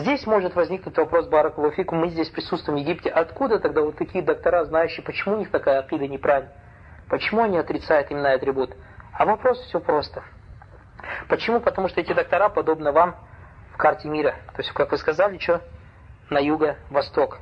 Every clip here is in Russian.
Здесь может возникнуть вопрос, баракаллаху фикум, мы здесь присутствуем в Египте, откуда тогда вот такие доктора, знающие, почему у них такая акида неправильная? Почему они отрицают именно атрибут? А вопрос все просто. Почему? Потому что эти доктора подобны вам в карте мира. То есть, как вы сказали, что? На юго-восток.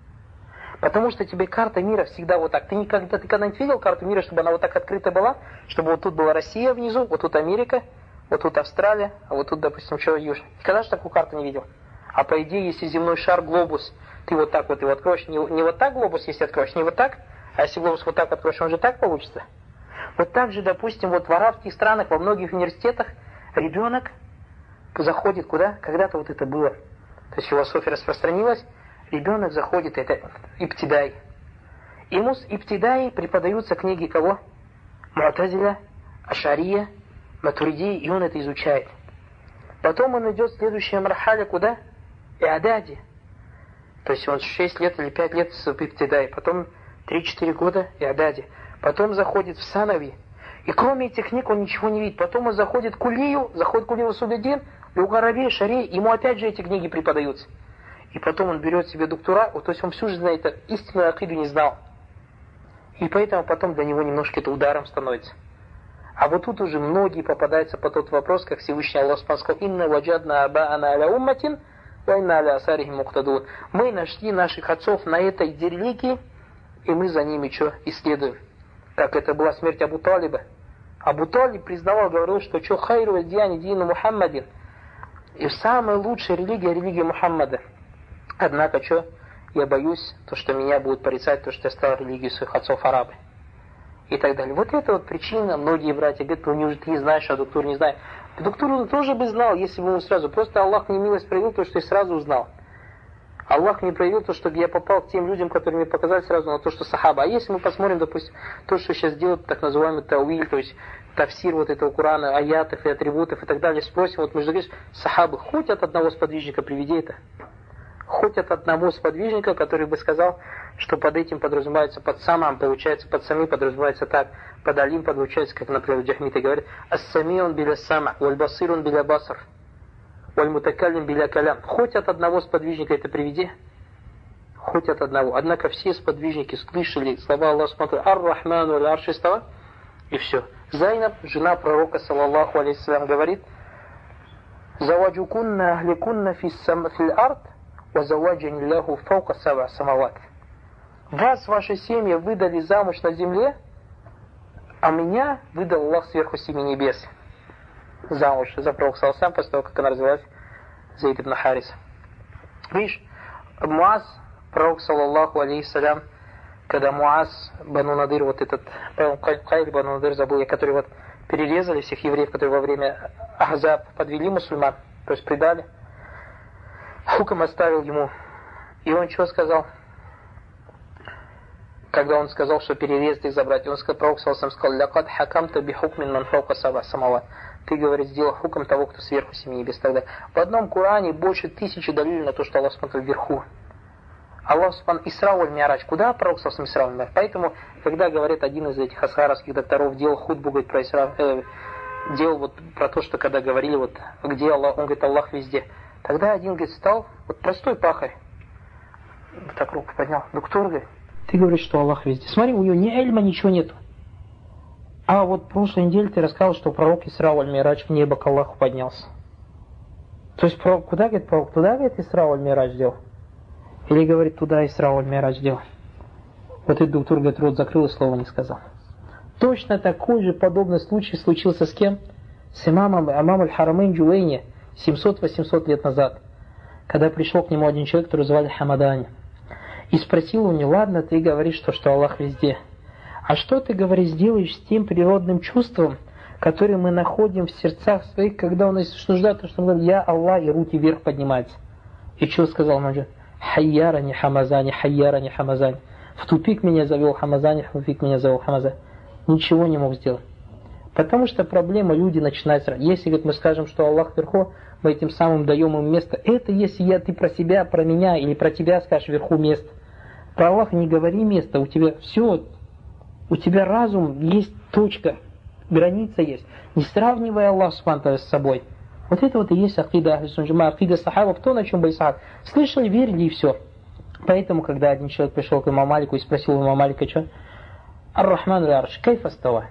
Потому что тебе карта мира всегда вот так. Ты когда-нибудь видел карту мира, чтобы она вот так открыта была? Чтобы вот тут была Россия внизу, вот тут Америка, вот тут Австралия, а вот тут, допустим, что Южная. Никогда же такую карту не видел. А по идее, если земной шар, глобус, ты вот так вот его откроешь, не вот так глобус, если откроешь, не вот так, а если глобус вот так откроешь, он же так получится. Вот так же, допустим, вот в арабских странах, во многих университетах ребенок заходит куда? Когда-то вот это было. То есть философия распространилась, ребенок заходит, это ибтидай. Ему с ибтидай преподаются книги кого? Му'тазиля, Ашария, Матуридия, и он это изучает. Потом он идет в следующее мархаля куда? Иадади. То есть он 6 лет или 5 лет с ибтидай, потом 3-4 года Иадади. Потом заходит в Санави. И кроме этих книг он ничего не видит. Потом он заходит в Кулию Судаддин, Люгараби, Шари, ему опять же эти книги преподаются. И потом он берет себе доктора, то есть он всю жизнь знает, истинную акиду не знал. И поэтому потом для него немножко это ударом становится. А вот тут уже многие попадаются по тот вопрос, как Всевышний Аллах сказал: «Инна ваджадна абаана аля умматин, ва инна аля асарихим муктадун». Мы нашли наших отцов на этой религии, и мы за ними что исследуем. Как это была смерть Абу Талиба. Абу Талиб признавал, говорил, что хайру дьяни дину Мухаммадин. И самая лучшая религия, религия Мухаммада. Однако, я боюсь, что меня будут порицать, то, что я стал религией своих отцов арабы. И так далее. Вот это вот причина. Многие братья говорят: неужели ты не знаешь, а доктор не знает. Доктор он тоже бы знал, если бы он сразу. Просто Аллах мне милость проявил, то, что я сразу узнал. Аллах мне проявил то, чтобы я попал к тем людям, которые мне показали сразу на то, что сахаба. А если мы посмотрим, допустим, то, что сейчас делают так называемый тауиль, то есть тафсир вот этого Корана, аятов и атрибутов и так далее, спросим, вот мы же говорим, сахабы, хоть от одного сподвижника приведи это. Хоть от одного сподвижника, который бы сказал, что под этим подразумевается под самым, получается под сами подразумевается так, под алим подразумевается, как, например, Джахмиты говорят, ас-самиун биля сама, валь-басирун биля басар. Валь-мутакаллим биля калям. Хоть от одного сподвижника это приведи. Хоть от одного. Однако все сподвижники слышали слова Аллаха Субхану ар-Рахману аль-Арши става. И все. Зайнаб, жена пророка, саллаллаху алейхиссалям, говорит: «Заваджукунна ахликунна фил ард, ва заваджани ляху фаука сава самават». Вас, ваши семьи, выдали замуж на земле, а меня выдал Аллах сверху 7 небес. Замуж за пророка саллаллаху, после того, как она развелась, Зейд ибн Харис. Видишь, Муаз, пророк саллаллаху алейхиссалям, когда Муаз Бану Надыр, вот этот, Кайль Бану Надыр забыл я, который вот перерезали всех евреев, которые во время Ахзаб подвели мусульман, то есть предали, хуком оставил ему. И он что сказал? Когда он сказал, что перерезать их забрать, он сказал, пророк саллаллаху сказал: «Лякад хакамта бихукмин ман фаука саба самават». Ты, говорит, сделал хуком того, кто сверху 7 небес. Тогда в одном Коране больше 1000 далилей на то, что Аллах смотрел вверху. Аллах Субхану Исра валь Ми'раджа. Куда пророк саллаллаху Исра валь Ми'раджа? Поэтому, когда говорит один из этих асхаровских докторов, делал хутбу, говорит, про Исра, делал вот про то, что когда говорили, вот где Аллах, он говорит, Аллах везде. Тогда один, говорит, стал, вот простой пахарь, вот так руку поднял. Доктор, говорит, ты говоришь, что Аллах везде. Смотри, у него ни эльма, ничего нету. А вот в прошлой неделе ты рассказал, что пророк Исра валь Ми'радж в небо к Аллаху поднялся. То есть куда, говорит, пророк? Туда, говорит, Исра валь Ми'радж сделал? Или, говорит, туда Исра валь Ми'радж сделал? Вот этот доктор, говорит, рот закрыл и слова не сказал. Точно такой же подобный случай случился с кем? С имамом аль-Харамейн Джуэйни 700-800 лет назад, когда пришел к нему один человек, который звали Хамадани, и спросил у него: ладно, ты говоришь, что Аллах везде. А что ты, говоришь, сделаешь с тем природным чувством, которое мы находим в сердцах своих, когда у нас нужда, то, что он говорит: я Аллах, и руки вверх поднимаются. И что сказал Маджид? Хайярани Хамазани, хайярани Хамазани. В тупик меня завел Хамазани, в тупик меня завел Хамазани. Ничего не мог сделать. Потому что проблема, люди начинают... Если, говорит, мы скажем, что Аллах вверху, мы этим самым даем им место. Это если ты про себя, про меня или про тебя скажешь вверху место. Про Аллаха не говори место, у тебя все... У тебя разум есть точка, граница есть. Не сравнивай Аллах Субхану с собой. Вот это вот и есть акида ахлю сунна джама, акида сахабов, то, на чем были сахабы. Слышали, верили и все. Поэтому, когда один человек пришел к имаму Малику и спросил имама Малика, что? Ар-Рахман аль-Арш, кайф астава?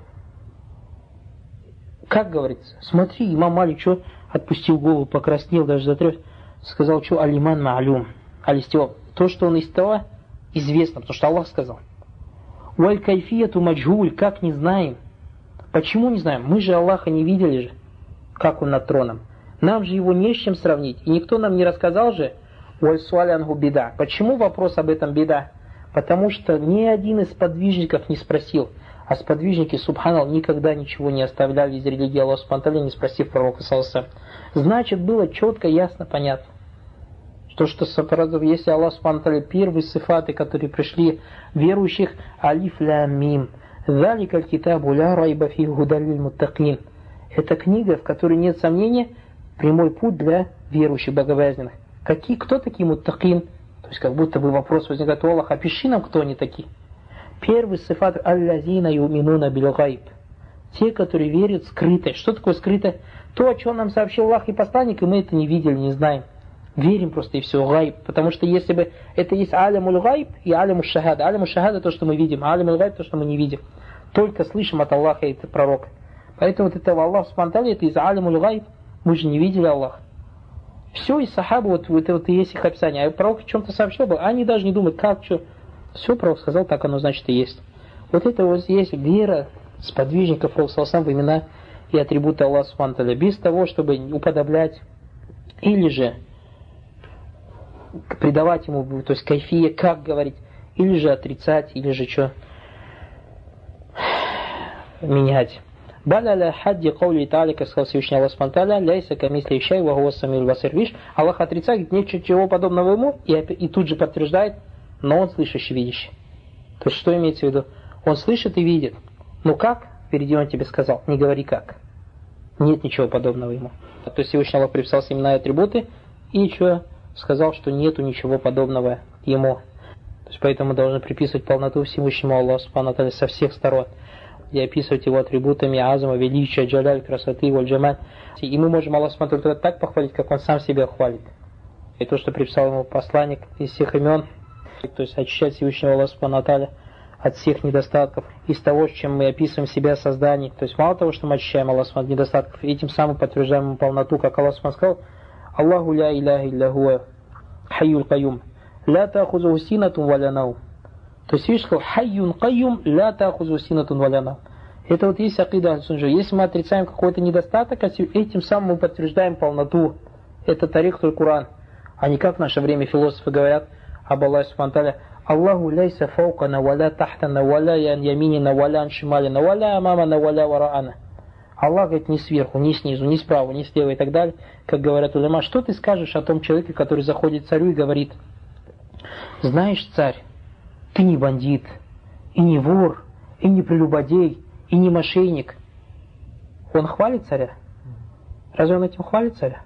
Как говорится? Смотри, имам Малик что? Отпустил голову, покраснел, даже затряс. Сказал, что алиман ма'люм. Алистива. То, что он истава, известно, потому что Аллах сказал. Валь кайфияту маджхуль, как не знаем. Почему не знаем? Мы же Аллаха не видели же, как он над троном. Нам же его не с чем сравнить. И никто нам не рассказал же, валь суалянгу беда. Почему вопрос об этом беда? Потому что ни один из сподвижников не спросил. А сподвижники, субханаллах, никогда ничего не оставляли из религии Аллаха субхану, не спросив пророка саллаллаху. Значит, было четко, ясно, понятно. Что если Аллах субхану первые сифаты, которые пришли верующих, алиф лям мим. Залика аль-китабу ля райба фихи худан лиль-муттакин. Это книга, в которой нет сомнения, прямой путь для верующих, богобоязненных. Кто такие муттакин? То есть как будто бы вопрос возникает у Аллаха, опиши нам, кто они такие. Первый сифат аль-лазина юминуна биль-гайб. Те, которые верят скрыто. Что такое скрыто? То, о чем нам сообщил Аллах и посланник, и мы это не видели, не знаем. Верим просто и все, гайб. Потому что если бы это есть алямуль гайб и алямуль шахада. Алямуль шахада то, что мы видим, а алямуль гайб то, что мы не видим. Только слышим от Аллаха и от пророка. Поэтому вот этого Аллах субхану это из алямуль гайб. Мы же не видели Аллаха. Все из сахабы, вот и есть их описание. А пророк о чем-то сообщил бы, они даже не думают, как, что. Все пророк сказал, так оно значит и есть. Вот это вот есть вера сподвижников пророка в имена и атрибуты Аллаха субхану без того, чтобы уподоблять или же придавать ему, то есть кайфия, как говорить, или же отрицать, или же что менять. Балаля хадди каули та'аля, как сказал Всевышний Аллах субхану тааля, ляйса камисли шай ва хуа самил басир. Видишь, Аллах отрицает, нет ничего подобного ему, и тут же подтверждает, но он слышащий, видящий. То есть что имеется в виду? Он слышит и видит. Ну как? Впереди он тебе сказал, не говори как. Нет ничего подобного ему. То есть Всевышний Аллах приписал имена и атрибуты, и что? Сказал, что нету ничего подобного ему. То есть поэтому мы должны приписывать полноту Всевышнему Аллаху субхану ва тааля со всех сторон. И описывать его атрибутами азама, величия, джаляль, красоты, валь-джамаль. И мы можем Аллаху субхану ва тааля так похвалить, как он сам себя хвалит. И то, что приписал ему посланник из всех имен, то есть очищать Всевышнего Аллаха субхану ва тааля от всех недостатков, из того, чем мы описываем себя созданий. То есть мало того, что мы очищаем Аллаха субхану от недостатков, этим самым подтверждаем ему полноту, как Аллах субхану сказал, Аллаху ля иляха илля хуа хайюл кайюм ля та'хузуху синатун ва ля наум. То есть видишь, что хайюн кайюм ля та'хузуху синатун ва ля наум. Это вот есть акида сунжа. Если мы отрицаем какой-то недостаток, этим самым мы подтверждаем полноту. Это тарих Аль-Кур'ан. А не как в наше время философы говорят об Аллахе субхану ва тааля, Аллаху ляйса фаукана, валя тахтана, валя ян яминина, валя ан шималина, валя амамана, валя вараана. Аллах говорит не сверху, не снизу, не справа, не слева и так далее. Как говорят улема, что ты скажешь о том человеке, который заходит к царю и говорит, знаешь, царь, ты не бандит, и не вор, и не прелюбодей, и не мошенник. Он хвалит царя? Разве он этим хвалит царя?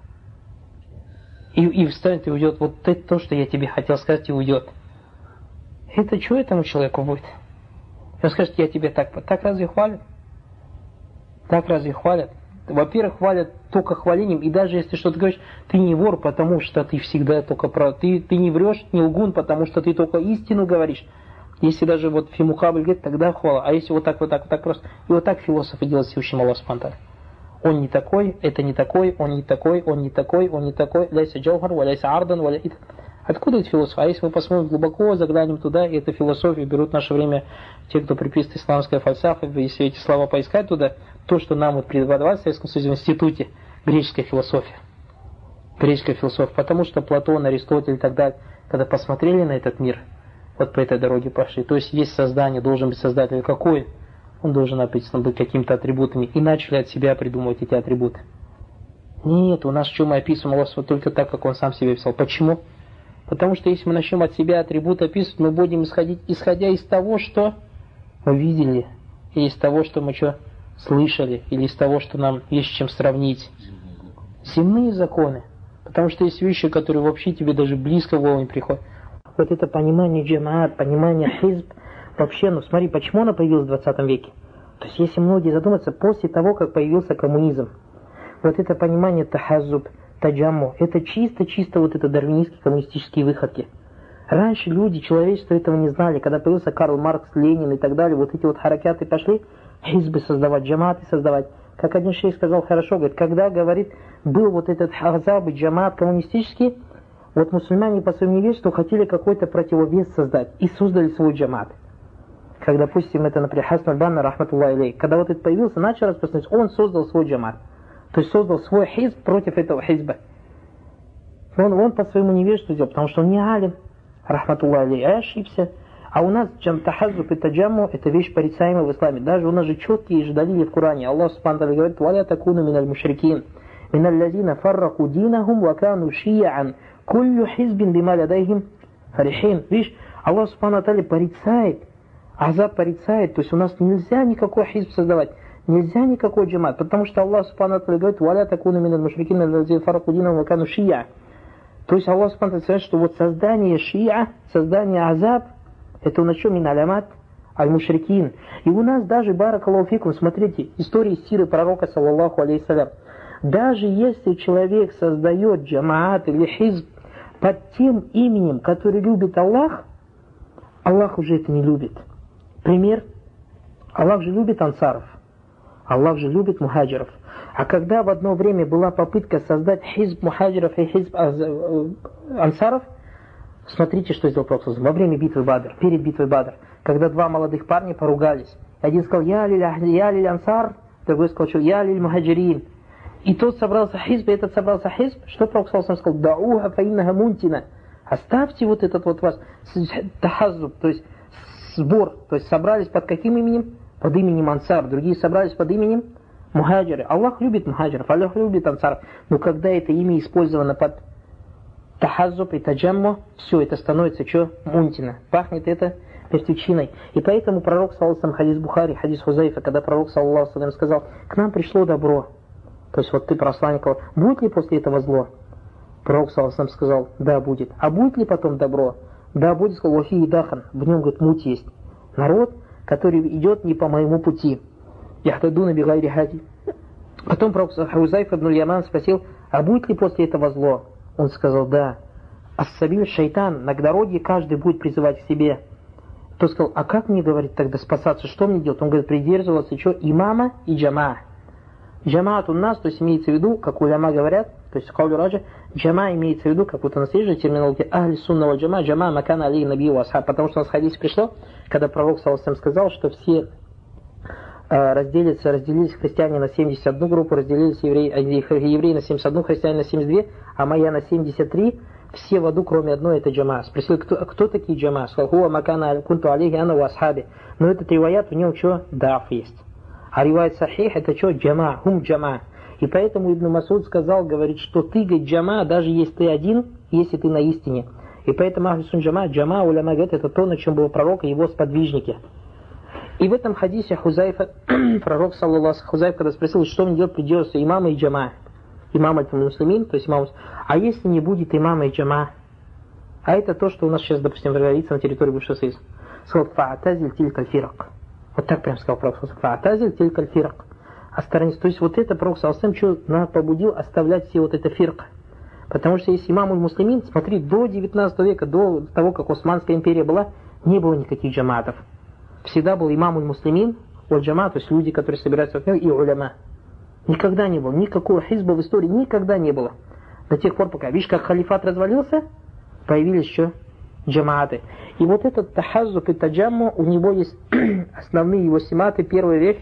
И встанет и уйдет. Вот это то, что я тебе хотел сказать, и уйдет. Это что этому человеку будет? Он скажет, я тебе так разве хвалят? Так разве хвалят? Во-первых, хвалят только хвалением, и даже если что-то говоришь, ты не вор, потому что ты всегда только ты не врешь, не лгун, потому что ты только истину говоришь. Если даже вот фимухабль говорит, тогда хвала. А если вот так просто. И вот так философы делают Всевышним Аллаху субхану ва тааля. Он не такой, это не такой, он не такой, он не такой, он не такой. Ляйса джаухар, валяйса ардан, валя. Откуда это философия? А если мы посмотрим глубоко, заглянем туда, и эту философию берут в наше время те, кто приписывает исламское фальсафа, если эти слова поискать туда, то, что нам вот преподавали в Советском Союзе в институте, греческая философия. Греческая философия. Потому что Платон, Аристотель и так далее, когда посмотрели на этот мир, вот по этой дороге пошли. То есть есть создание, должен быть создатель какой? Он должен написано быть какими-то атрибутами. И начали от себя придумывать эти атрибуты. Нет, у нас что мы описываем Аллах только так, как он сам себе писал. Почему? Потому что если мы начнем от себя атрибуты описывать, мы будем исходя из того, что мы видели, или из того, что мы слышали, или из того, что нам есть с чем сравнить. Земные законы. Потому что есть вещи, которые вообще тебе даже близко в голову не приходят. Вот это понимание джамаат, понимание хизб, вообще, ну смотри, почему оно появилось в 20 веке? То есть если многие задумаются, после того, как появился коммунизм, вот это понимание тахаззуб, таджамму, это чисто вот это дарвинистские коммунистические выходки. Раньше люди, человечество этого не знали. Когда появился Карл Маркс, Ленин и так далее, вот эти вот харакяты пошли, хизбы создавать, джаматы создавать. Как один шейх сказал хорошо, говорит, когда, говорит, был вот этот хазаб и джамат коммунистический, вот мусульмане по своему невежеству хотели какой-то противовес создать и создали свой джамат. Как, допустим, это, например, Хасан аль-Банна, рахматуллахи алейх, когда вот это появился, начал распространяться, он создал свой джамат. То есть создал свой хизб против этого хизба. Он по своему невежеству сделал, потому что он не алим, рахматуллахи алейх, ошибся. А у нас тахаззуб и таджамму это вещь порицаемая в исламе. Даже у нас же четкие же далили в Коране. Аллах субхану ва говорит: «Валя такуну миналь мушрикин, миналь лазина фарраку динахум ва кану шияан, куллю хизбин бима ладайхим фарихин». Видишь, Аллах субхану ва порицает, азаб порицает. То есть у нас нельзя никакой хизб создавать, нельзя никакой джамат, потому что Аллах субхану ва говорит: «Валя такуну миналь мушрикин, миналь лазина фарраку динахум ва кану шияан». То есть Аллах субхану ва говорит, что вот создание шия, создание азаб, это у нас что, мин алямат аль-мушрикин. И у нас даже, баракаллаху фикум, смотрите, истории сиры пророка, саллаллаху алейхиссалям. Даже если человек создает джамаат или хизб под тем именем, который любит Аллах, Аллах уже это не любит. Пример. Аллах же любит ансаров. Аллах же любит мухаджиров. А когда в одно время была попытка создать хизб мухаджиров и хизб ансаров, смотрите, что сделал Пророк во время битвы Бадр, перед битвой Бадр, когда два молодых парня поругались. Один сказал: «Я лиль ансар», другой сказал: что «Я лиль мухаджирин». И тот собрался хизб, и этот собрался хизб. Что Пророк сказал? «Дауха фаиннаха мунтина». Оставьте вот этот вот вас тахаззуб, то есть сбор. То есть собрались под каким именем? Под именем ансар. Другие собрались под именем мухаджиры. Аллах любит мухаджиров, Аллах любит ансаров. Но когда это имя использовано под тахаззуб и таджамму, все это становится что? Мунтина. Пахнет это мертвечиной. И поэтому пророк, саллаллаху, хадис Бухари, хадис Хузайфа, когда пророк, саллаллаху, сказал: к нам пришло добро. То есть вот ты, посланник, будет ли после этого зло? Пророк, саллаллаху, сказал: да, будет. А будет ли потом добро? Да, будет. Сказал: вафи и дахан. В нем, говорит, муть есть. Народ, который идет не по моему пути. Яхдадуна бигайри хади. Потом пророк Хузайфа ибн Яман спросил: а будет ли после этого зло? Он сказал: да. Ас-сабиль шайтан, на дороге каждый будет призывать к себе. Тот сказал: а как мне, говорит, тогда спасаться, что мне делать? Он говорит: придерживаться что? Имама и джама. Джамаат у нас, то есть имеется в виду, как уляма говорят, то есть каулю раджа, джама имеется в виду, как вот у нас есть же терминология ахли сунна валь джама, джама макана алей наби ва асхаб, потому что у нас в хадисе пришло, когда пророк саллаллаху сказал, что все разделились христиане на 71 группу, разделились евреи на 71, христиане на 72, а моя на 73, все в аду, кроме одной, это джама. Спросил: кто такие джама? Сказал: хуа макана кунту алейхи ана ва асхаби. Но этот риваят, в нем что? Даф есть. А риваят сахих, это что? Джама, хум джама. И поэтому Ибн Масуд сказал, говорит, что ты, говорит, джама, даже если ты один, если ты на истине. И поэтому ахли сун джама, уляма говорит, это то, на чем был пророк и его сподвижники. И в этом хадисе Хузайфа, пророк, саллаллаху, Хузайф, когда спросил, что мне делать, придется имама и джама. Имам аль-муслимин, то есть имам. А если не будет имама и джама? А это то, что у нас сейчас, допустим, говорится на территории бывшего Союза. Сказал: фа'атазиль тилькаль фирак. Вот так прям сказал пророк. Фа'атазиль тилькаль фирак. Осторонись. То есть вот это пророк саллаллаху, что нас побудил оставлять все вот это фирка. Потому что если имам аль-муслимин, смотри, до 19 века, до того, как Османская империя была, не было никаких джамаатов. Всегда был имам аль-муслимин, валь-джама, то есть люди, которые собираются в мир, и уляма. Никогда не было. Никакого хизба в истории никогда не было. До тех пор, пока, видишь, как халифат развалился, появились еще джамааты. И вот этот тахаззуб и таджамму, у него есть основные его симаты. Первая вещь,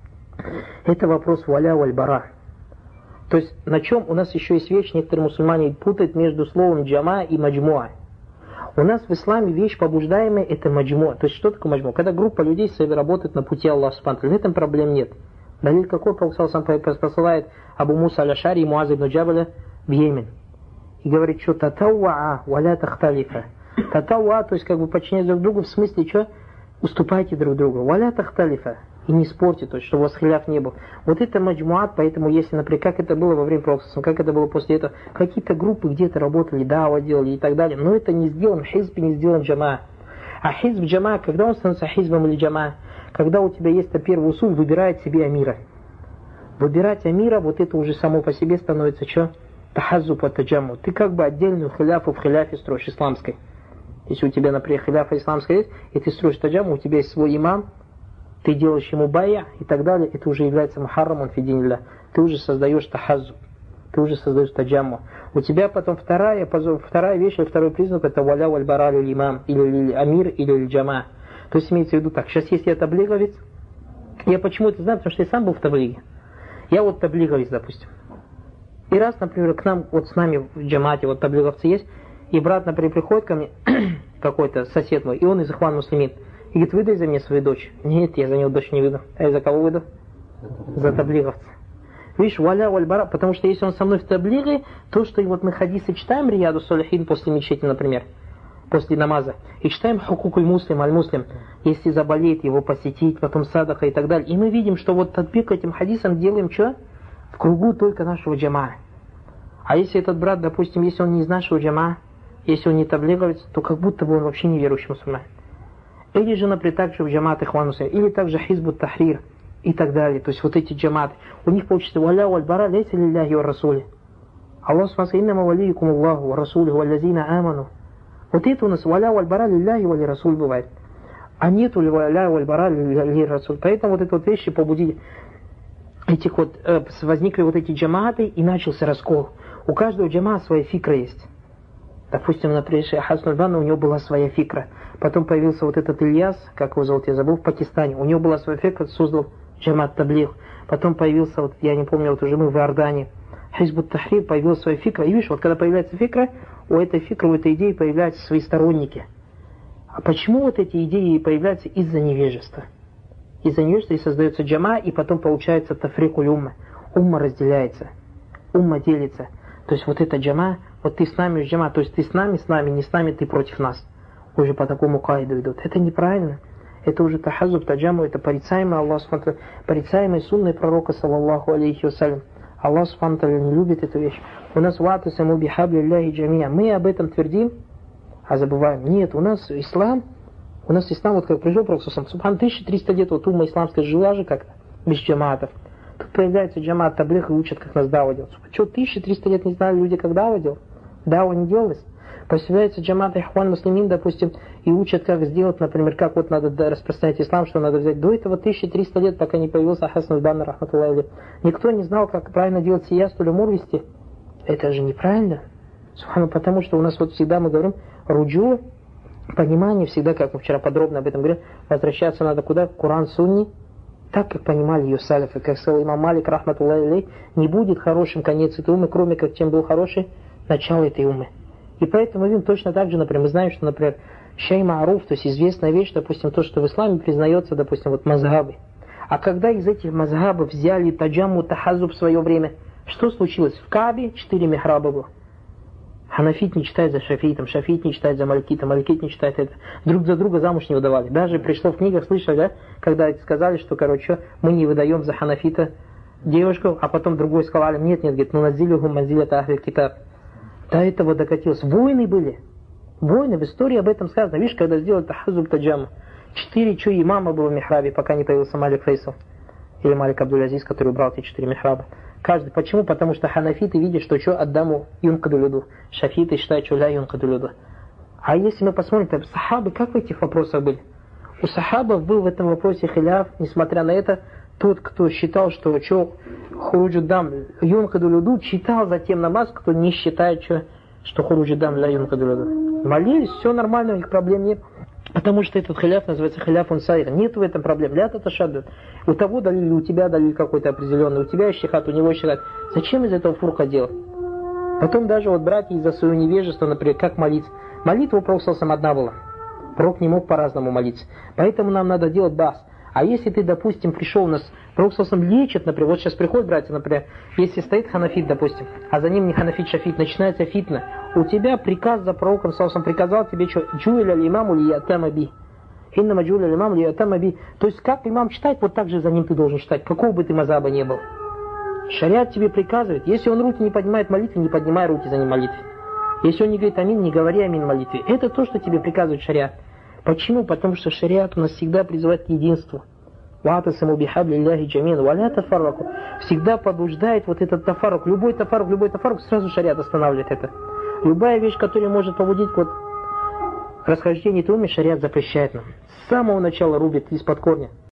это вопрос валя валь-бара. То есть на чем у нас еще есть вещь, некоторые мусульмане путают между словом джама и маджмуа. У нас в исламе вещь побуждаемая, это маджмуа. То есть что такое маджмуа? Когда группа людей работает на пути Аллаха субхану ва тааля, в этом проблем нет. Далиль какой? Пророк посылает Абу Муса аль-Ашари и Муаза ибн Джабаля в Йемен. И говорит, что татауа валя тахталифа. Татауа, то есть как бы подчиняйтесь друг другу, в смысле, что? Уступайте друг другу. Валя тахталифа. И не спорьте, то есть, чтобы у вас хиляф не был. Вот это маджмуат, поэтому если, например, как это было во время пророка, как это было после этого, какие-то группы где-то работали, дава делали и так далее, но это не сделан хизб и не сделан джама. А хизб джама, когда он становится хизбом или джама? Когда у тебя есть первый усуль, выбирает себе амира. Выбирать амира, вот это уже само по себе становится что? Тахаззуб ва таджамму. Ты как бы отдельную хиляфу в хиляфе строишь исламской. Если у тебя, например, хиляфа исламская есть, и ты строишь таджамму, у тебя есть свой имам, ты делаешь ему байя и так далее, это уже является мухаррамун фи динилля. Ты уже создаешь тахаззуб, ты уже создаешь таджамму. У тебя потом вторая вещь, или второй признак, это валя валь бара лиль имам, или амир, или джама. То есть имеется в виду так, сейчас если я таблиговец, я почему это знаю, потому что я сам был в таблиге. Я вот таблиговец, допустим. И раз, например, к нам, вот с нами в джамате, вот таблиговцы есть, и брат, например, приходит ко мне, какой-то сосед мой, и он из Ихван Муслимин, и говорит, выдай за меня свою дочь. Нет, я за него дочь не выйду. А я за кого выйду? За таблиговца. Видишь, валя вальбара, потому что если он со мной в таблиге, то, что вот мы хадисы читаем Рияду Салихин после мечети, например, после намаза, и читаем хукукуль муслим, аль-муслим, если заболеет, его посетить, потом садаха и так далее. И мы видим, что вот татбик этим хадисам делаем что? В кругу только нашего джамаа. А если этот брат, допустим, если он не из нашего джамаа, если он не таблиговец, то как будто бы он вообще неверующий мусульманин. Или же, например, также в джамаат Ихван Муслимин, или также хизбут тахрир и так далее. То есть вот эти джамааты, у них получится валя валь бара лейса лилляхи ва расули. Аллах спасает, иннама валиюкум Аллаху ва расулиху валлазина аману. Вот это у нас валя валь бара лилляхи ва ли расуль бывает. А нету ли валя валь бара ли расуль. Поэтому вот эти вот вещи побудили, этих вот, возникли вот эти джамааты и начался раскол. У каждого джамаа своя фикра есть. Допустим, например, Шейх Хасан аль-Банна, у него была своя фикра. Потом появился вот этот Ильяс, как его зовут, я забыл, в Пакистане. У него была своя фикра, создал джамаат таблигh. Потом появился, вот я не помню, вот уже мы в Иордании, хизбут тахрир, появилась своя фикра. И видишь, вот когда появляется фикра, у этой фикры, у этой идеи появляются свои сторонники. А почему вот эти идеи появляются? Из-за невежества. Из-за невежества и создается джама, и потом получается тафрикуль умма. Умма разделяется, умма делится. То есть вот эта джама, вот ты с нами в джама, то есть ты с нами, не с нами, ты против нас. Уже по такому кайду идут. Это неправильно. Это уже тахазуб, таджаму, это порицаемое Аллах Субхану, порицаемое сунной пророка, саллаллаху алейхи вассалям. Аллах Субхану не любит эту вещь. У нас ватасаму бихабли лляхи джамия. Мы об этом твердим, а забываем. Нет, у нас ислам, вот как пришел пророк, субхан, 1300 лет, вот умма исламская жила же как без джамаатов. Тут появляется джамаат таблигh и учат, как нас дава делать. Что, 1300 лет не знали люди, как дава делать? Дава не делалась. Появляется джамаат Ихван Муслимин, допустим, и учат, как сделать, например, как вот надо распространять ислам, что надо взять. До этого 1300 лет, пока не появился Хасан аль-Банна, рахматуллахи, никто не знал, как правильно делать сиястуль умур вести. Это же неправильно. Субхану, потому что у нас вот всегда мы говорим, руджу, понимание всегда, как мы вчера подробно об этом говорили, возвращаться надо куда? В Коран, Сунни, так, как понимали ее салифы, как сказал имам Малик, рахматуллахи алейх, не будет хорошим конец этой умы, кроме как чем был хороший начало этой умы. И поэтому мы видим точно так же, например, мы знаем, что, например, шей ма'руф, то есть известная вещь, допустим, то, что в исламе признается, допустим, вот мазхабы. А когда из этих мазхабов взяли таджамму, тахазуб в свое время, что случилось? В Каабе 4 михраба было. Ханафит не читает за шафитом, шафит не читает за маликитом, маликит не читает это. Друг за друга замуж не выдавали. Даже пришло в книгах, слышали, да, когда сказали, что, мы не выдаем за ханафита девушку, а потом другой сказал, нет, говорит, ну назилюхум манзилята ахль китаб. До этого докатилось. Войны были. Войны, в истории об этом сказано. Видишь, когда сделали тахазуб таджаму, 4 имама было в михрабе, пока не появился Малик Фейсал. Или Малик Абдуль-Азиз, который убрал эти 4 михраба. Каждый. Почему? Потому что ханафиты видят, что аддаму юнкадулюду. Шафиты считают, что ля юнкадулюду. А если мы посмотрим, то сахабы, как в этих вопросах были? У сахабов был в этом вопросе хиляф, несмотря на это, тот, кто считал, что хуруджуддам юнкадулюду, читал затем намаз, кто не считает, что хуруджуддам ля юнкадулюду. Молились, все нормально, у них проблем нет. Потому что этот хиляф называется хиляфун сайр. Нет в этом проблем. Лят это шаддат. У того далили, у тебя далили какой-то определенный. У тебя щихат, у него щихат. Зачем из этого фурка делать? Потом даже вот братья из-за своего невежества, например, как молиться. Молитва у пророка одна была. Пророк не мог по-разному молиться. Поэтому нам надо делать бас. А если ты, допустим, пришел у нас, пророк лечит, например, вот сейчас приходят братья, например, если стоит ханафит, допустим, а за ним не ханафит, шафит, начинается фитна, у тебя приказ за пророком приказал тебе что? Джуиля имаму ли ятама би. Иннама джуиля имаму ли ятама би. То есть как имам читает, вот так же за ним ты должен читать, какого бы ты мазаба не был. Шариат тебе приказывает, если он руки не поднимает молитвы, не поднимай руки за ним молитвы. Если он не говорит амин, не говори амин молитве. Это то, что тебе приказывает шариат. Почему? Потому что шариат у нас всегда призывает к единству. ва'тасиму бихаблиллахи джамиан ва ля тафарраку. Всегда побуждает вот этот тафаррук. Любой тафаррук, сразу шариат останавливает это. Любая вещь, которая может побудить вот расхождение, то шариат запрещает нам. С самого начала рубит из-под корня.